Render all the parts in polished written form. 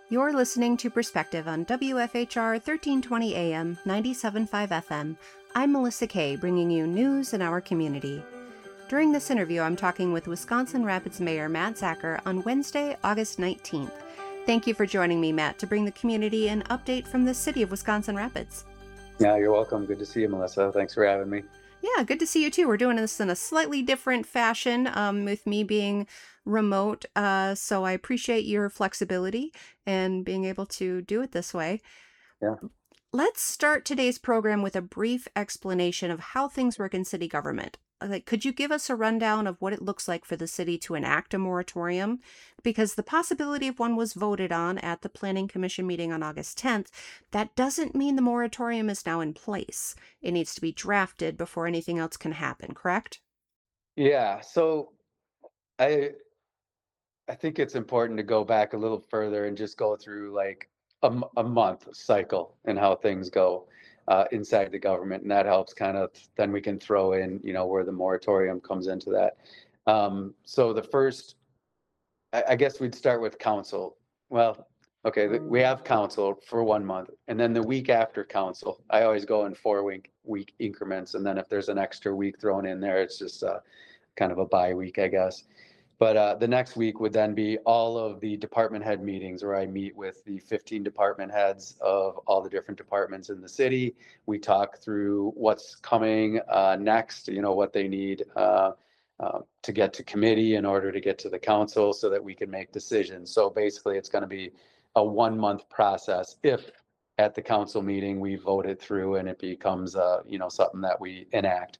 You're listening to Perspective on WFHR 1320 AM, 97.5 FM. I'm Melissa Kay, bringing you news in our community. During this interview, I'm talking with Wisconsin Rapids Mayor Matt Zacher on Wednesday, August 19th. Thank you for joining me, Matt, to bring the community an update from the city of Wisconsin Rapids. Yeah, you're welcome. Good to see you, Melissa. Thanks for having me. Yeah, good to see you too. We're doing this in a slightly different fashion, with me being remote. So I appreciate your flexibility and being able to do it this way. Yeah. Let's start today's program with a brief explanation of how things work in city government. Could you give us a rundown of what it looks like for the city to enact a moratorium? Because the possibility of one was voted on at the Planning Commission meeting on August 10th. That doesn't mean the moratorium is now in place. It needs to be drafted before anything else can happen, correct? Yeah. So I think it's important to go back a little further and just go through like a month cycle and how things go inside the government, and that helps kind of. Then we can throw in, where the moratorium comes into that. So the first, I guess we'd start with council. Well, okay, we have council for 1 month, and then the week after council, I always go in 4-week increments, and then if there's an extra week thrown in there, it's just kind of a bye week, I guess. But the next week would then be all of the department head meetings where I meet with the 15 department heads of all the different departments in the city. We talk through what's coming next, what they need to get to committee in order to get to the council so that we can make decisions. So basically, it's going to be a 1-month process if at the council meeting we vote it through and it becomes something that we enact.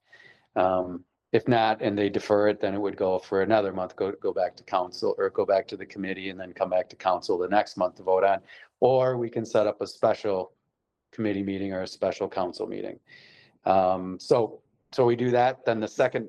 If not, and they defer it, then it would go for another month, go back to council or go back to the committee and then come back to council the next month to vote on. Or we can set up a special committee meeting or a special council meeting. So we do that. Then the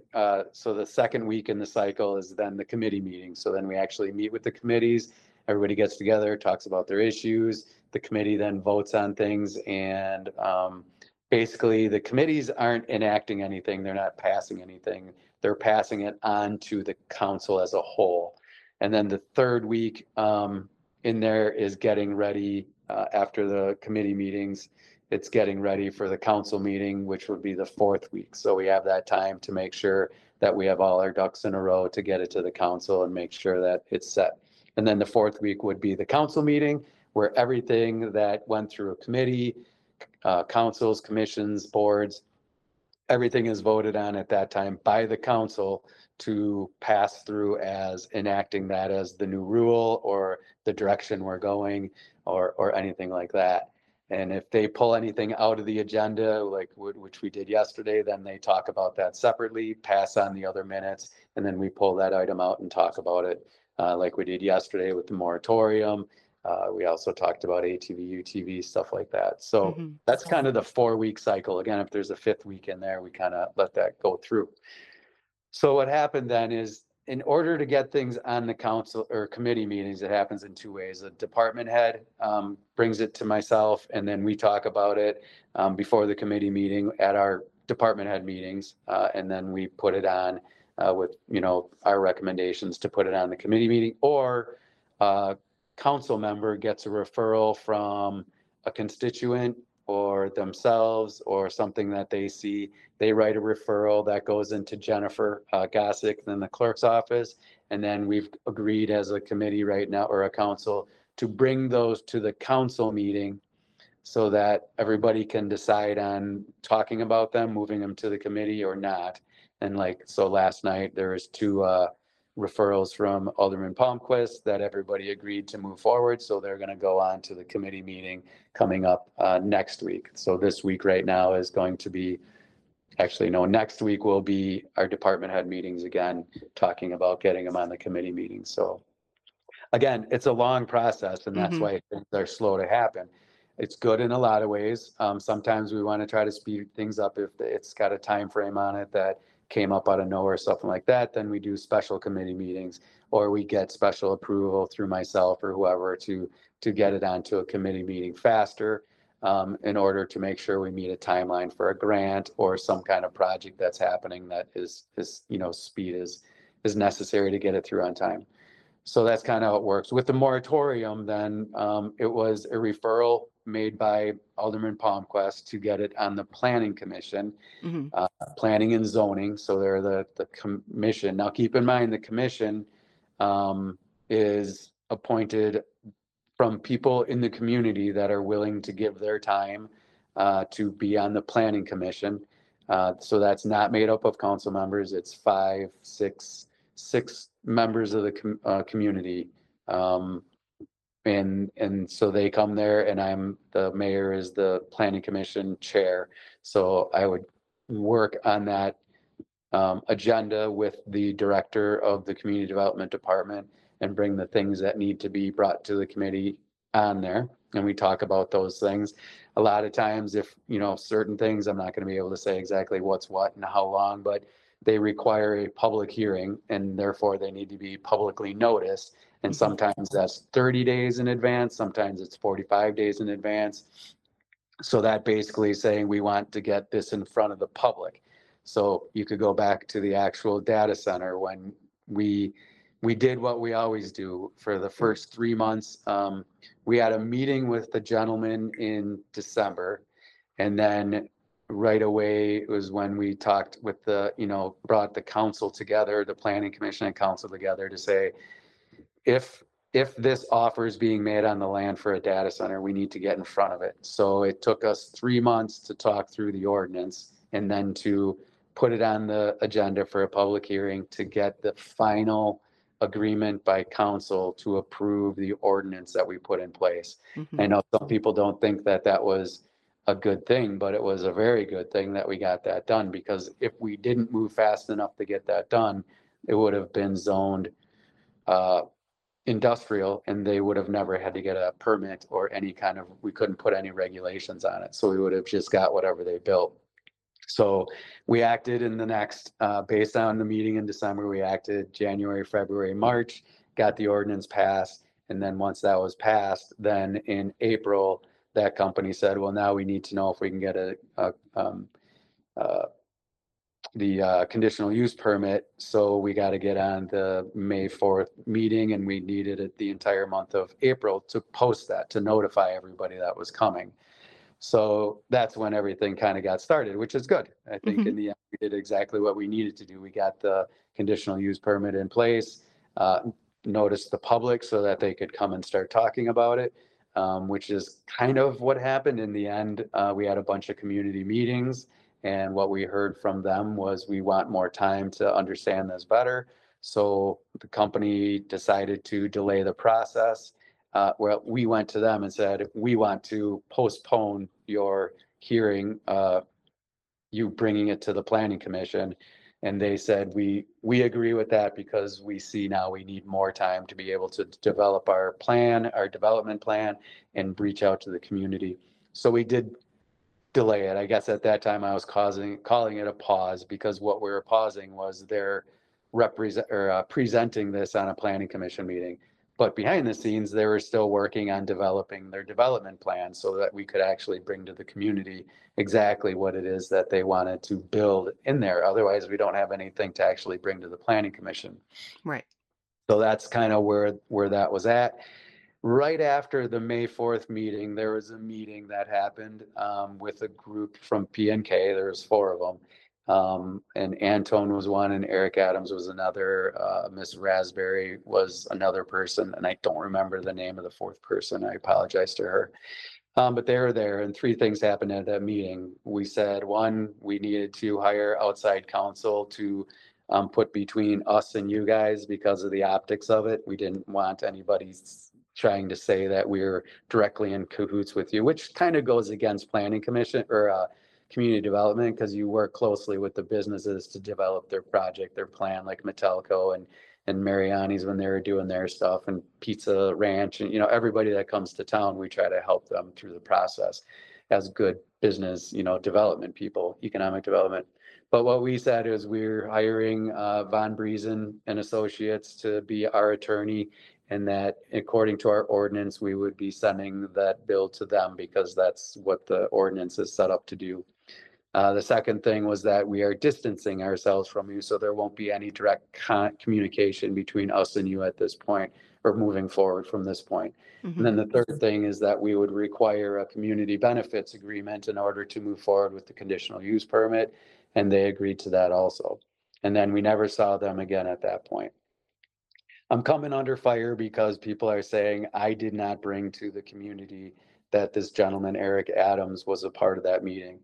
second week in the cycle is then the committee meeting. So then we actually meet with the committees. Everybody gets together, talks about their issues. The committee then votes on things, and basically the committees aren't enacting anything. They're not passing anything. They're passing it on to the council as a whole. And then the third week in there is getting ready after the committee meetings. It's getting ready for the council meeting, which would be the fourth week. So we have that time to make sure that we have all our ducks in a row to get it to the council and make sure that it's set. And then the fourth week would be the council meeting, where everything that went through a committee, councils, commissions, boards, everything is voted on at that time by the council to pass through as enacting that as the new rule or the direction we're going or anything like that. And if they pull anything out of the agenda, like which we did yesterday, then they talk about that separately, pass on the other minutes, and then we pull that item out and talk about it like we did yesterday with the moratorium. We also talked about ATV, UTV, stuff like that. So that's kind of the 4-week cycle. Again, if there's a fifth week in there, we kind of let that go through. So what happened then is, in order to get things on the council or committee meetings, it happens in 2 ways. A department head brings it to myself, and then we talk about it before the committee meeting at our department head meetings, and then we put it on with our recommendations to put it on the committee meeting. Or council member gets a referral from a constituent or themselves or something that they see. They write a referral that goes into Jennifer Gossick, then the clerk's office. And then we've agreed as a committee right now, or a council, to bring those to the council meeting so that everybody can decide on talking about them, moving them to the committee or not. And so last night there was 2 referrals from Alderman Palmquist that everybody agreed to move forward. So they're going to go on to the committee meeting coming up next week. So this week right now is going to be, actually, no, next week will be our department head meetings again, talking about getting them on the committee meeting. So again, it's a long process, and that's why things are slow to happen. It's good in a lot of ways. Sometimes we want to try to speed things up if it's got a time frame on it that came up out of nowhere or something like that. Then we do special committee meetings, or we get special approval through myself or whoever to get it onto a committee meeting faster, in order to make sure we meet a timeline for a grant or some kind of project that's happening that is speed is necessary to get it through on time. So that's kind of how it works. With the moratorium, then it was a referral made by Alderman Palmquist to get it on the Planning Commission, Hmm. Planning and Zoning. So they're the commission. Now, keep in mind, the commission is appointed from people in the community that are willing to give their time to be on the Planning Commission. So that's not made up of council members. It's six members of the community. And so they come there, and the mayor is the Planning Commission chair. So I would work on that agenda with the director of the community development department and bring the things that need to be brought to the committee on there. And we talk about those things. A lot of times, if, certain things, I'm not going to be able to say exactly what's what and how long, but they require a public hearing, and therefore they need to be publicly noticed. And Hmm. sometimes that's 30 days in advance, sometimes it's 45 days in advance. So that basically is saying we want to get this in front of the public. So you could go back to the actual data center when we did what we always do for the first 3 months. We had a meeting with the gentleman in December, and then right away it was when we talked with brought the council together, the planning commission and council together to say, if this offer is being made on the land for a data center, we need to get in front of it. So it took us 3 months to talk through the ordinance and then to put it on the agenda for a public hearing to get the final agreement by council to approve the ordinance that we put in place. Hmm. I know some people don't think that that was a good thing, but it was a very good thing that we got that done, because if we didn't move fast enough to get that done, it would have been zoned industrial, and they would have never had to get a permit or any kind of, we couldn't put any regulations on it. So we would have just got whatever they built. So we acted in the next, based on the meeting in December, we acted January, February, March, got the ordinance passed. And then once that was passed, then in April, that company said, well, now we need to know if we can get the conditional use permit. So we got to get on the May 4th meeting, and we needed it the entire month of April to post that, to notify everybody that was coming. So that's when everything kind of got started, which is good. I think Hmm. in the end, we did exactly what we needed to do. We got the conditional use permit in place, noticed the public so that they could come and start talking about it, which is kind of what happened in the end. We had a bunch of community meetings, and what we heard from them was, we want more time to understand this better. So the company decided to delay the process. Well, we went to them and said, we want to postpone your hearing, you bringing it to the planning commission. And they said, we agree with that, because we see now we need more time to be able to develop our plan, our development plan, and reach out to the community. So we did delay it. I guess at that time I was calling it a pause, because what we were pausing was their presenting this on a planning commission meeting. But behind the scenes, they were still working on developing their development plan so that we could actually bring to the community exactly what it is that they wanted to build in there. Otherwise, we don't have anything to actually bring to the planning commission. Right. So that's kind of where that was at. Right after the May 4th meeting, there was a meeting that happened with a group from PNK. There was 4 of them. And Antone was one, and Eric Adams was another. Miss Raspberry was another person, and I don't remember the name of the 4th person. I apologize to her. But they were there, and 3 things happened at that meeting. We said, 1, we needed to hire outside counsel to put between us and you guys because of the optics of it. We didn't want anybody trying to say that we're directly in cahoots with you, which kind of goes against planning commission or community development, because you work closely with the businesses to develop their project, their plan, like Metalco and Mariani's when they were doing their stuff, and Pizza Ranch, and everybody that comes to town, we try to help them through the process as good business, development people, economic development. But what we said is, we're hiring Von Briesen and Associates to be our attorney, and that according to our ordinance, we would be sending that bill to them, because that's what the ordinance is set up to do. The second thing was that we are distancing ourselves from you, so there won't be any direct communication between us and you at this point, or moving forward from this point. And Mhm. then the third thing is that we would require a community benefits agreement in order to move forward with the conditional use permit, and they agreed to that also. And then we never saw them again at that point. I'm coming under fire because people are saying I did not bring to the community that this gentleman, Eric Adams, was a part of that meeting.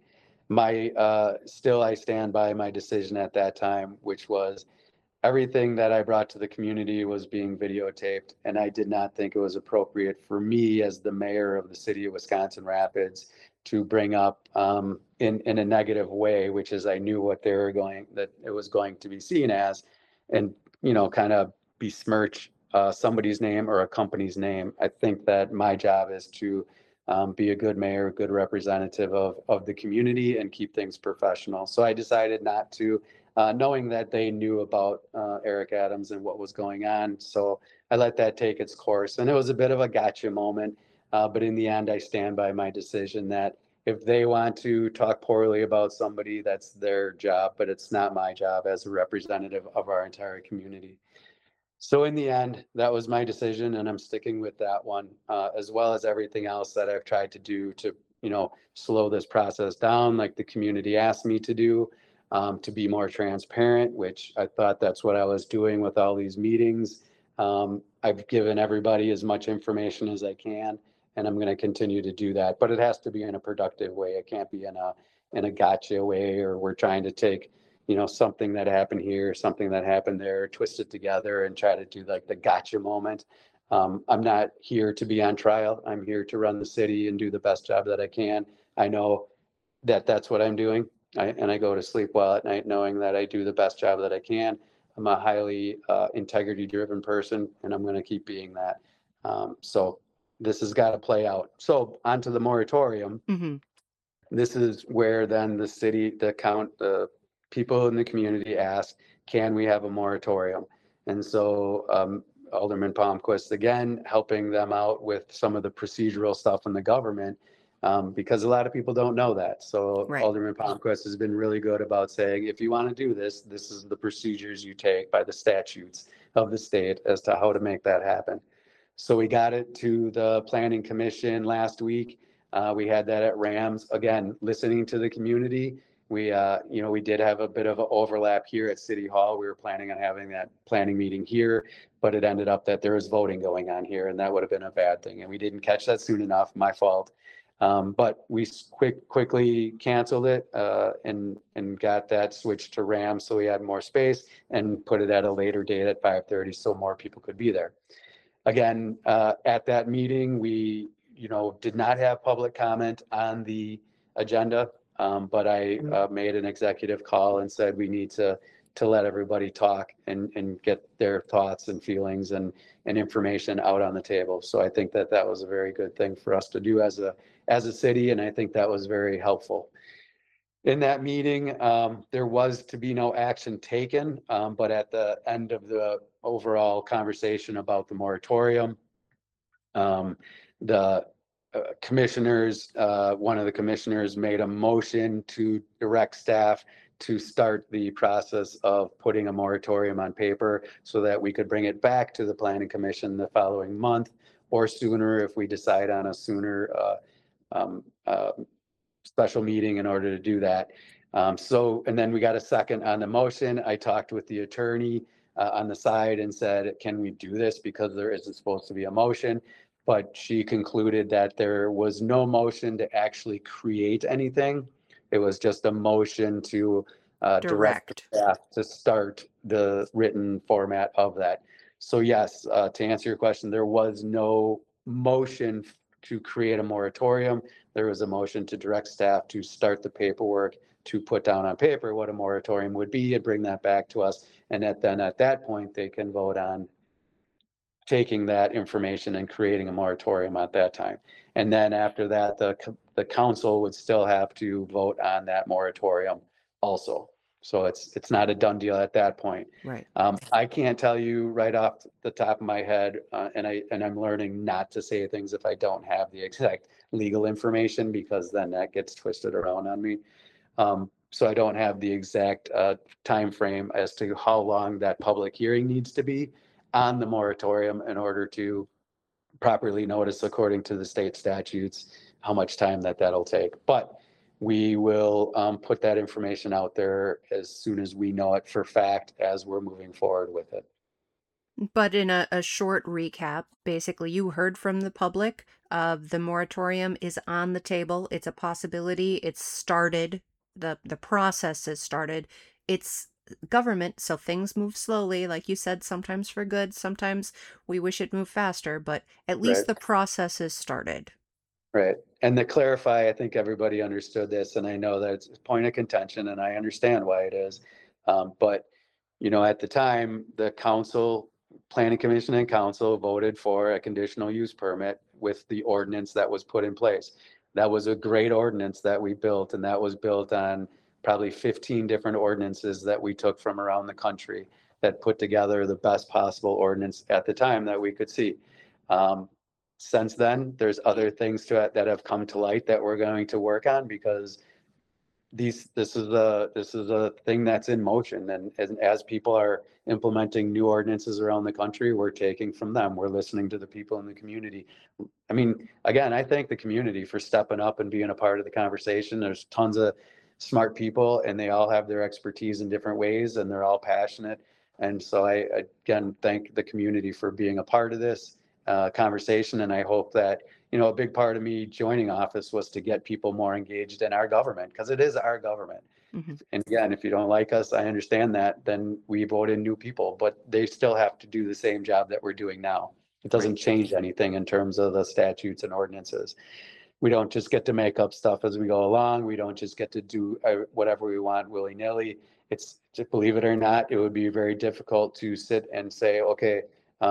Still, I stand by my decision at that time, which was everything that I brought to the community was being videotaped, and I did not think it was appropriate for me as the mayor of the city of Wisconsin Rapids to bring up in a negative way, which is I knew what they were going, that it was going to be seen as, and kind of besmirch somebody's name or a company's name. I think that my job is to be a good mayor, good representative of the community, and keep things professional. So I decided not to, knowing that they knew about Eric Adams and what was going on. So I let that take its course. And it was a bit of a gotcha moment. But in the end, I stand by my decision that if they want to talk poorly about somebody, that's their job, but it's not my job as a representative of our entire community. So in the end, that was my decision, and I'm sticking with that one, as well as everything else that I've tried to do to, slow this process down, like the community asked me to do, to be more transparent, which I thought that's what I was doing with all these meetings. I've given everybody as much information as I can, and I'm going to continue to do that. But it has to be in a productive way. It can't be in a gotcha way, or we're trying to take something that happened here, something that happened there, twist it together and try to do like the gotcha moment. I'm not here to be on trial. I'm here to run the city and do the best job that I can. I know that that's what I'm doing. And I go to sleep well at night knowing that I do the best job that I can. I'm a highly integrity driven person, and I'm going to keep being that. So this has got to play out. So onto the moratorium. Mhm. This is where then the people in the community ask, can we have a moratorium? And so Alderman Palmquist, again, helping them out with some of the procedural stuff in the government, because a lot of people don't know that. So Right. Alderman Palmquist has been really good about saying, if you want to do this, this is the procedures you take by the statutes of the state as to how to make that happen. So we got it to the Planning Commission last week. We had that at Rams. Again, listening to the community. We did have a bit of an overlap here at City Hall. We were planning on having that planning meeting here, but it ended up that there was voting going on here, and that would have been a bad thing. And we didn't catch that soon enough. My fault. But we quickly canceled it and got that switched to Rams, so we had more space, and put it at a later date at 5:30, so more people could be there. Again, at that meeting, we, did not have public comment on the agenda, but I made an executive call and said we need to let everybody talk and get their thoughts and feelings and information out on the table. So I think that that was a very good thing for us to do as a city, and I think that was very helpful. In that meeting, there was to be no action taken, but at the end of the overall conversation about the moratorium, the commissioners, one of the commissioners made a motion to direct staff to start the process of putting a moratorium on paper so that we could bring it back to the Planning Commission the following month or sooner if we decide on a sooner um, uh, special meeting in order to do that. And then we got a second on the motion. I talked with the attorney on the side and said, can we do this? Because there isn't supposed to be a motion. But she concluded that there was no motion to actually create anything. It was just a motion to direct Direct. the staff to start the written format of that. So yes, to answer your question, there was no motion to create a moratorium. There was a motion to direct staff to start the paperwork to put down on paper what a moratorium would be and bring that back to us. And then at that point, they can vote on taking that information and creating a moratorium at that time. And then after that, the council would still have to vote on that moratorium also. So it's not a done deal at that point. Right. I can't tell you right off the top of my head, and I'm learning not to say things if I don't have the exact legal information, because then that gets twisted around on me. So I don't have the exact time frame as to how long that public hearing needs to be on the moratorium in order to properly notice according to the state statutes how much time that'll take. But we will put that information out there as soon as we know it for fact as we're moving forward with it. But in a short recap, basically, you heard from the public. The moratorium is on the table. It's a possibility. It's started. The process has started. It's government, so things move slowly. Like you said, sometimes for good, sometimes we wish it moved faster, but at least Right. the process has started. Right. And to clarify, I think everybody understood this, and I know that it's a point of contention, and I understand why it is. But, at the time, the council, planning commission and council voted for a conditional use permit with the ordinance that was put in place. That was a great ordinance that we built, and that was built on probably 15 different ordinances that we took from around the country that put together the best possible ordinance at the time that we could see. Um, since then, there's other things to it that have come to light that we're going to work on because this is a thing that's in motion, and as people are implementing new ordinances around the country, we're taking from them. We're listening to the people in the community. I mean, again, I thank the community for stepping up and being a part of the conversation. There's tons of smart people, and they all have their expertise in different ways, and they're all passionate. And so I again thank the community for being a part of this conversation, and I hope that a big part of me joining office was to get people more engaged in our government because it is our government. Mhm. And again, if you don't like us, I understand that, then we vote in new people, but they still have to do the same job that we're doing now. It doesn't Right. change anything in terms of the statutes and ordinances. We don't just get to make up stuff as we go along. We don't just get to do whatever we want willy-nilly. It's, believe it or not, it would be very difficult to sit and say, okay,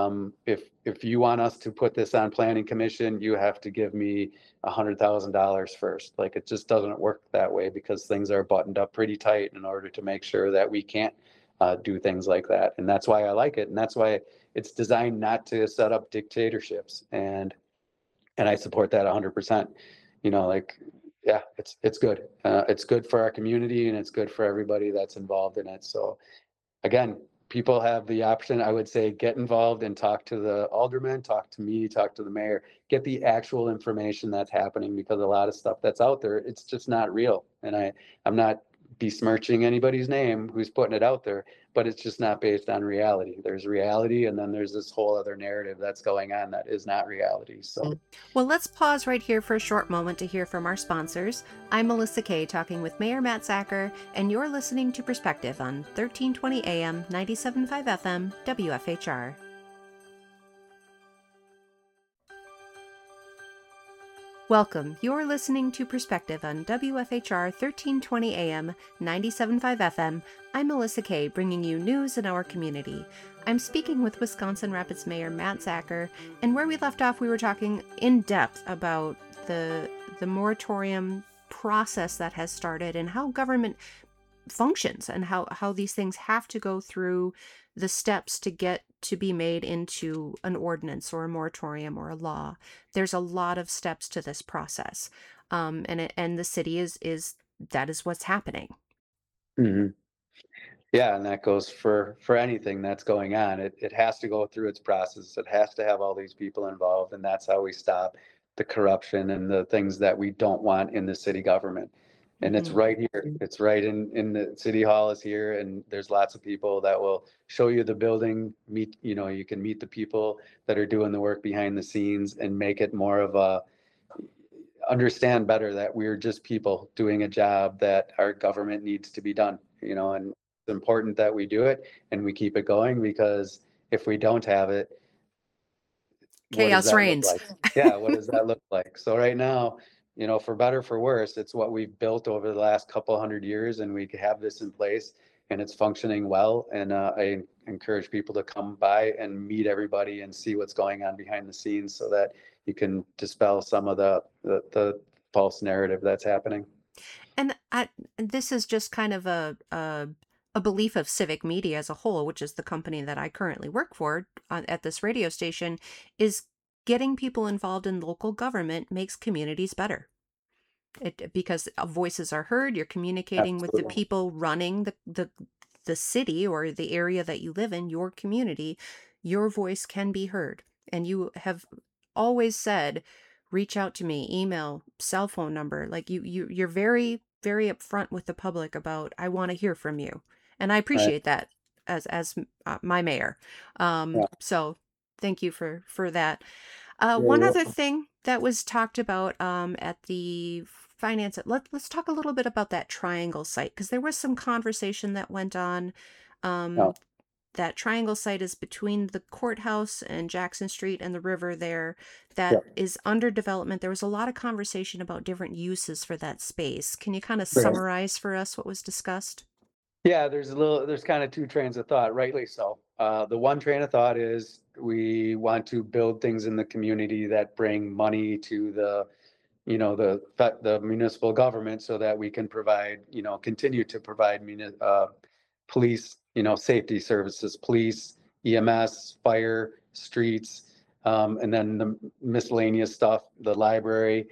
if you want us to put this on planning commission, you have to give me $100,000 first. Like, it just doesn't work that way because things are buttoned up pretty tight in order to make sure that we can't do things like that. And that's why I like it. And that's why it's designed not to set up dictatorships. And I support that 100%. Like, yeah, it's good. It's good for our community, and it's good for everybody that's involved in it. So again, people have the option. I would say get involved and talk to the alderman, talk to me, talk to the mayor, get the actual information that's happening, because a lot of stuff that's out there, it's just not real. And I'm not besmirching anybody's name who's putting it out there, but it's just not based on reality. There's reality, and then there's this whole other narrative that's going on that is not reality. So Well, let's pause right here for a short moment to hear from our sponsors. I'm Melissa Kay, talking with Mayor Matt Zacher, and you're listening to Perspective on 1320 AM, 97.5 FM, WFHR. Welcome. You're listening to Perspective on WFHR 1320 AM, 97.5 FM. I'm Melissa Kay, bringing you news in our community. I'm speaking with Wisconsin Rapids Mayor Matt Zacher, and where we left off, we were talking in depth about the moratorium process that has started and how government functions and how these things have to go through the steps to get to be made into an ordinance or a moratorium or a law. There's a lot of steps to this process, and the city is that is what's happening. mhm. Yeah, and that goes for anything that's going on. It has to go through its process. It has to have all these people involved, and that's how we stop the corruption and the things that we don't want in the city government. And it's Mhm. right here. It's right in the city hall is here, and there's lots of people that will show you the building. You can meet the people that are doing the work behind the scenes and make it more of a understand better that we're just people doing a job that our government needs to be done, and it's important that we do it and we keep it going, because if we don't have it, what does Chaos that look reigns. like? Yeah, what does that look like? So right now, for better, for worse, it's what we've built over the last couple hundred years, and we have this in place and it's functioning well. And I encourage people to come by and meet everybody and see what's going on behind the scenes so that you can dispel some of the false narrative that's happening. And this is just kind of a belief of Civic Media as a whole, which is the company that I currently work for at this radio station, is getting people involved in local government makes communities better. Because voices are heard, you're communicating with the Absolutely. people running the city or the area that you live in, your community. Your voice can be heard. And you have always said, reach out to me, email, cell phone number. Like you're very, very upfront with the public about, I want to hear from you. And I Right. appreciate that as my mayor. Yeah. So thank you for that. Very One other welcome. thing that was talked about at the finance, let's talk a little bit about that triangle site, because there was some conversation that went on. Yeah. Um, that triangle site is between the courthouse and Jackson Street and the river there, Yeah. that is under development. There was a lot of conversation about different uses for that space. Can you kind of Right. summarize for us what was discussed? Yeah, there's kind of two trains of thought, rightly so. The one train of thought is we want to build things in the community that bring money to the municipal government so that we can continue to provide police, safety services, police, EMS, fire, streets, and then the miscellaneous stuff, the library,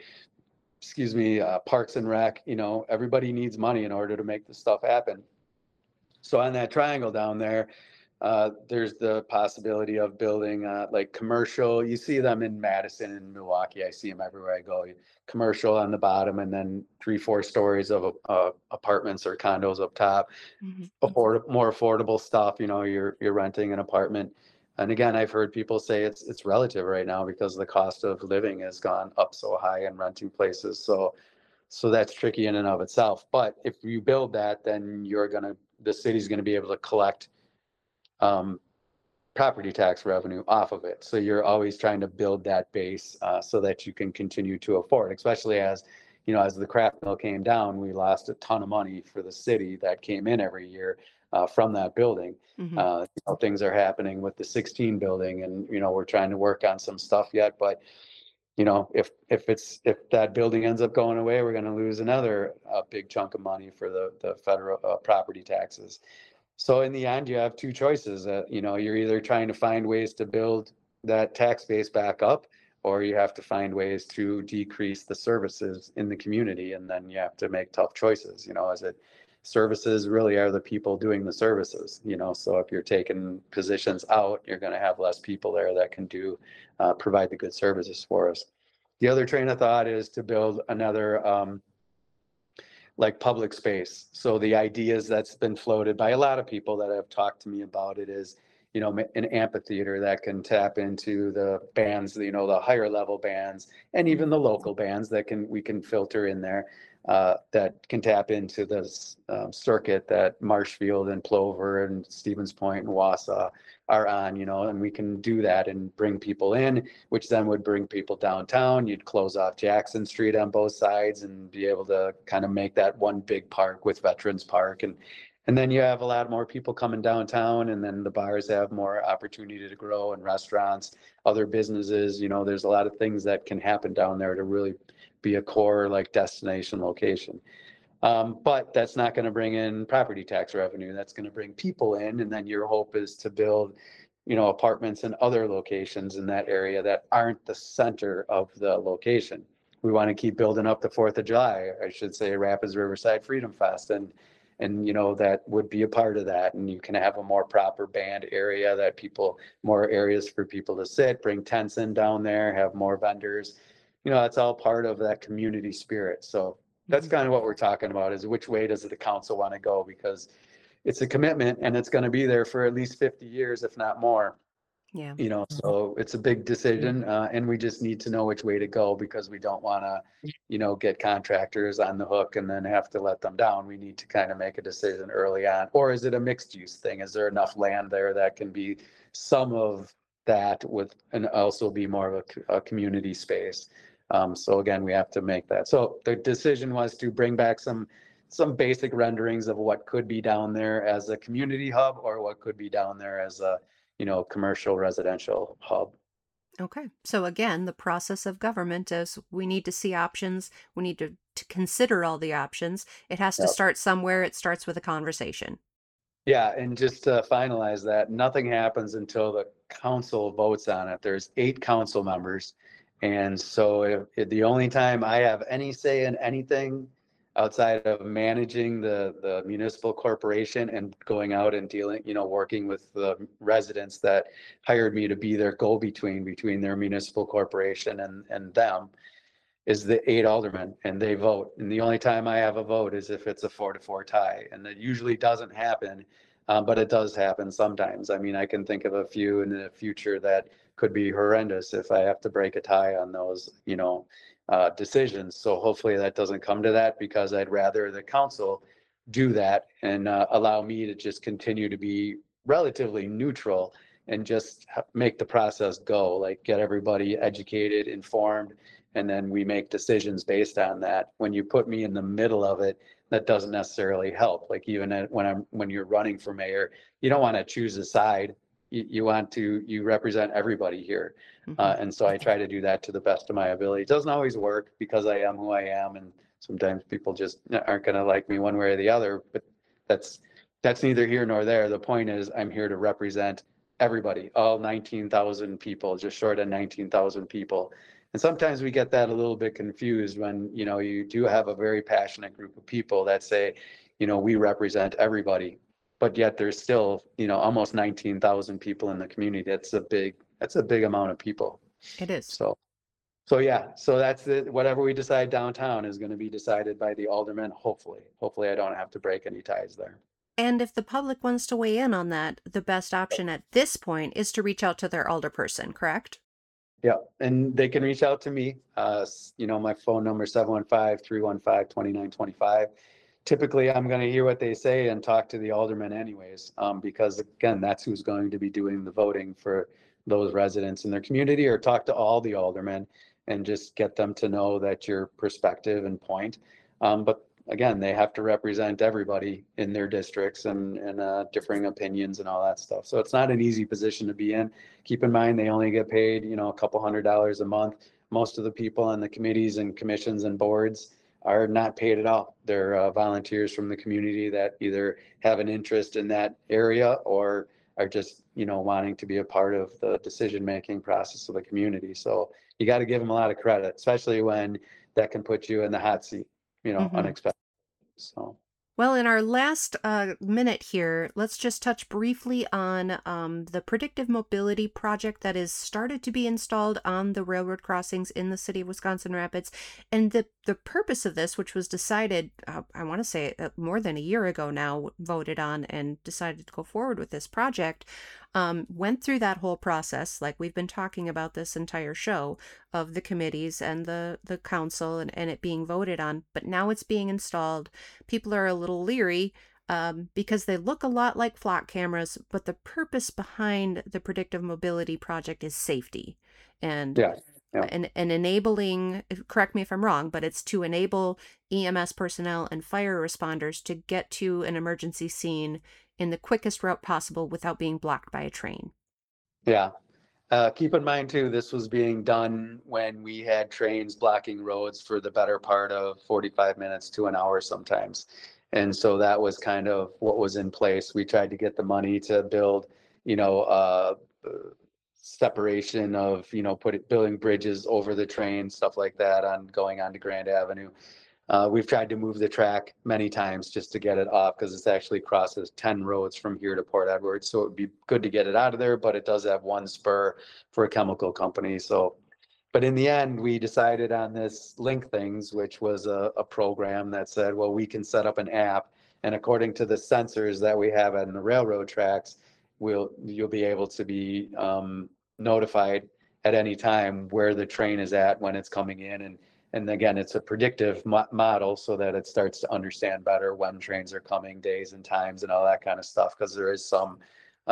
Parks and Rec, everybody needs money in order to make this stuff happen. So on that triangle down there, there's the possibility of building like commercial. You see them in Madison and Milwaukee. I see them everywhere I go. Commercial on the bottom, and then 3, 4 stories of apartments or condos up top. Hmm. More affordable stuff. You're renting an apartment. And again, I've heard people say it's relative right now because the cost of living has gone up so high in renting places. So that's tricky in and of itself. But if you build that, then the city's gonna be able to collect um, property tax revenue off of it. So you're always trying to build that base so that you can continue to afford, especially as the craft mill came down, we lost a ton of money for the city that came in every year from that building. Hmm. Things are happening with the 16 building, and we're trying to work on some stuff yet, but if that building ends up going away, we're going to lose another big chunk of money for the federal property taxes. So in the end, you have two choices. You're either trying to find ways to build that tax base back up, or you have to find ways to decrease the services in the community, and then you have to make tough choices. As it services really are the people doing the services. So if you're taking positions out, you're going to have less people there that can provide the good services for us. The other train of thought is to build another like public space. So the ideas that's been floated by a lot of people that have talked to me about it is, an amphitheater that can tap into the bands, the higher level bands, and even the local bands we can filter in there, that can tap into this circuit that Marshfield and Plover and Stevens Point and Wausau are on, and we can do that and bring people in, which then would bring people downtown. You'd close off Jackson Street on both sides and be able to kind of make that one big park with Veterans Park. And then you have a lot more people coming downtown, and then the bars have more opportunity to grow, and restaurants, other businesses. There's a lot of things that can happen down there to really be a core like destination location. But that's not going to bring in property tax revenue. That's going to bring people in. And then your hope is to build, apartments in other locations in that area that aren't the center of the location. We want to keep building up the 4th of July, I should say, Rapids Riverside Freedom Fest. And that would be a part of that. And you can have a more proper band area more areas for people to sit, bring tents in down there, have more vendors. That's all part of that community spirit. So that's Hmm. kind of what we're talking about, is which way does the council want to go? Because it's a commitment, and it's going to be there for at least 50 years, if not more. Yeah. So it's a big decision, and we just need to know which way to go, because we don't want to, get contractors on the hook and then have to let them down. We need to kind of make a decision early on. Or is it a mixed use thing? Is there enough land there that can be some of that and also be more of a community space? So again, we have to make that. So the decision was to bring back some basic renderings of what could be down there as a community hub, or what could be down there as a commercial residential hub. Okay. So again, the process of government is we need to see options. We need to consider all the options. It has to Yep. start somewhere. It starts with a conversation. Yeah, and just to finalize that, nothing happens until the council votes on it. There's 8 council members, And so if the only time I have any say in anything outside of managing the municipal corporation and going out and dealing, working with the residents that hired me to be their go-between between their municipal corporation and them, is the 8 aldermen, and they vote. And the only time I have a vote is if it's a 4-4 tie, and that usually doesn't happen, but it does happen sometimes. I mean, I can think of a few in the future that could be horrendous if I have to break a tie on those, decisions. So hopefully that doesn't come to that, because I'd rather the council do that and allow me to just continue to be relatively neutral and just make the process go, like get everybody educated, informed, and then we make decisions based on that. When you put me in the middle of it, that doesn't necessarily help. Like even when you're running for mayor, you don't want to choose a side. You represent everybody here. And so I try to do that to the best of my ability. It doesn't always work because I am who I am, and sometimes people just aren't going to like me one way or the other, but that's neither here nor there. The point is I'm here to represent everybody, all 19,000 people, just short of 19,000 people. And sometimes we get that a little bit confused when, you do have a very passionate group of people that say, we represent everybody, but yet there's still, almost 19,000 people in the community. That's a big amount of people. It is. So yeah, so that's it. Whatever we decide downtown is going to be decided by the aldermen. Hopefully I don't have to break any ties there. And if the public wants to weigh in on that, the best option at this point is to reach out to their alderperson, correct? Yeah, and they can reach out to me. My phone number is 715-315-2925. Typically, I'm going to hear what they say and talk to the alderman anyways, because again, that's who's going to be doing the voting for those residents in their community, or talk to all the aldermen and just get them to know that your perspective and point. But again, they have to represent everybody in their districts and differing opinions and all that stuff. So it's not an easy position to be in. Keep in mind, they only get paid, a couple $100 a month. Most of the people on the committees and commissions and boards are not paid at all. They're volunteers from the community that either have an interest in that area or are just, wanting to be a part of the decision-making process of the community. So you got to give them a lot of credit, especially when that can put you in the hot seat, unexpected. So. Well, in our last minute here, let's just touch briefly on the predictive mobility project that is started to be installed on the railroad crossings in the city of Wisconsin Rapids. And the purpose of this, which was decided, I want to say more than a year ago now, voted on and decided to go forward with this project, went through that whole process, like we've been talking about this entire show, of the committees and the council and it being voted on, but now it's being installed. People are a little leery because they look a lot like flock cameras, but the purpose behind the predictive mobility project is safety and and enabling, correct me if I'm wrong, but it's to enable EMS personnel and fire responders to get to an emergency scene in the quickest route possible without being blocked by a train. Yeah. Keep in mind too, this was being done when we had trains blocking roads for the better part of 45 minutes to an hour sometimes. And so that was kind of what was in place. We tried to get the money to build, separation of, building bridges over the train, stuff like that on going on to Grand Avenue. We've tried to move the track many times just to get it off because it actually crosses 10 roads from here to Port Edwards. So it would be good to get it out of there, but it does have one spur for a chemical company. So, but in the end, we decided on this Link Things, which was a program that said, well, we can set up an app. And according to the sensors that we have on the railroad tracks, you'll be able to be notified at any time where the train is at when it's coming in. And again, it's a predictive model so that it starts to understand better when trains are coming, days and times and all that kind of stuff, because there is some,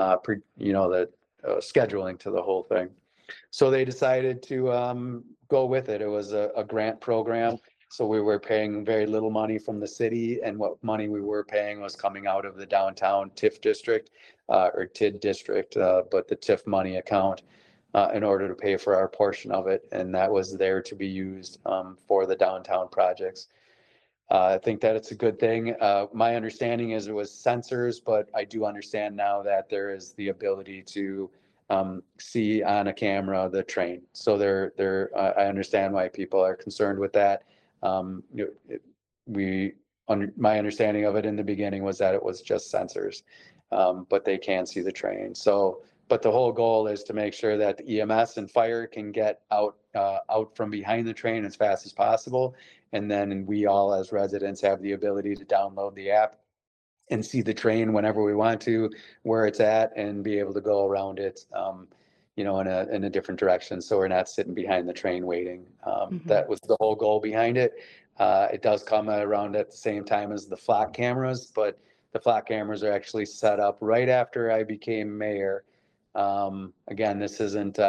scheduling to the whole thing. So they decided to go with it. It was a grant program. So we were paying very little money from the city, and what money we were paying was coming out of the downtown TIF district or TID district, but the TIF money account. In order to pay for our portion of it. And that was there to be used for the downtown projects. I think that it's a good thing. My understanding is it was sensors, but I do understand now that there is the ability to see on a camera the train. So I understand why people are concerned with that. My understanding of it in the beginning was that it was just sensors, but they can see the train. So, but the whole goal is to make sure that the EMS and fire can get out from behind the train as fast as possible. And then we all as residents have the ability to download the app and see the train whenever we want to, where it's at, and be able to go around it, in a different direction. So we're not sitting behind the train waiting. That was the whole goal behind it. It does come around at the same time as the flock cameras, but the flock cameras are actually set up right after I became mayor. Again, this isn't,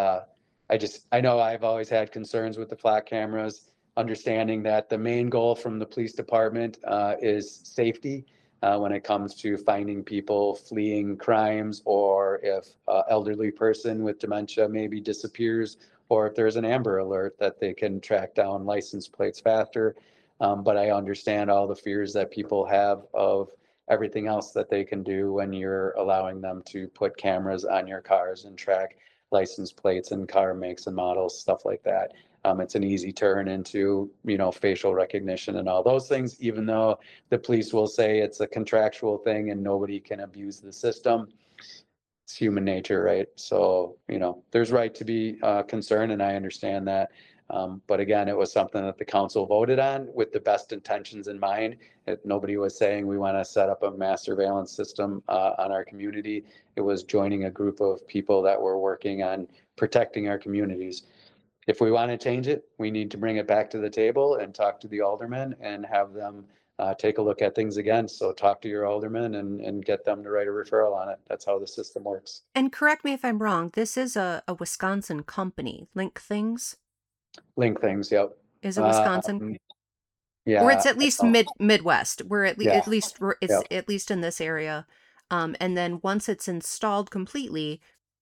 I know I've always had concerns with the flock cameras, understanding that the main goal from the police department is safety. When it comes to finding people fleeing crimes, or if an elderly person with dementia maybe disappears, or if there's an Amber Alert, that they can track down license plates faster. But I understand all the fears that people have of everything else that they can do when you're allowing them to put cameras on your cars and track license plates and car makes and models, stuff like that. It's an easy turn into, facial recognition and all those things, even though the police will say it's a contractual thing and nobody can abuse the system. It's human nature, right? So, there's right to be concerned, and I understand that. But again, it was something that the council voted on with the best intentions in mind. Nobody was saying we want to set up a mass surveillance system on our community. It was joining a group of people that were working on protecting our communities. If we want to change it, we need to bring it back to the table and talk to the aldermen and have them take a look at things again. So talk to your aldermen and get them to write a referral on it. That's how the system works. And correct me if I'm wrong, this is a Wisconsin company, Link Things? Link Things, yep. Is it Wisconsin? Yeah. Or it's at least Midwest. We're at least it's Yep. at least in this area. And then once it's installed completely,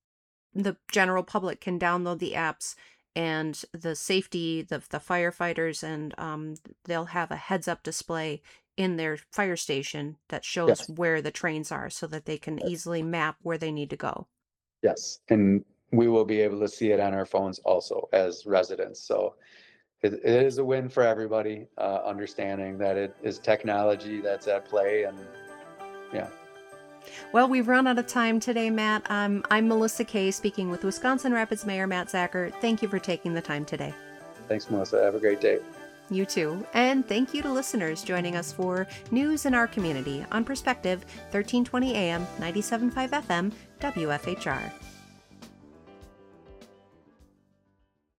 the general public can download the apps, and the safety, the firefighters, and they'll have a heads up display in their fire station that shows Yes. where the trains are, so that they can easily map where they need to go. Yes. And we will be able to see it on our phones also as residents. So it is a win for everybody, understanding that it is technology that's at play. And yeah. Well, we've run out of time today, Matt. I'm Melissa Kay, speaking with Wisconsin Rapids Mayor Matt Zacher. Thank you for taking the time today. Thanks, Melissa. Have a great day. You too. And thank you to listeners joining us for News in Our Community on Perspective, 1320 AM, 97.5 FM, WFHR.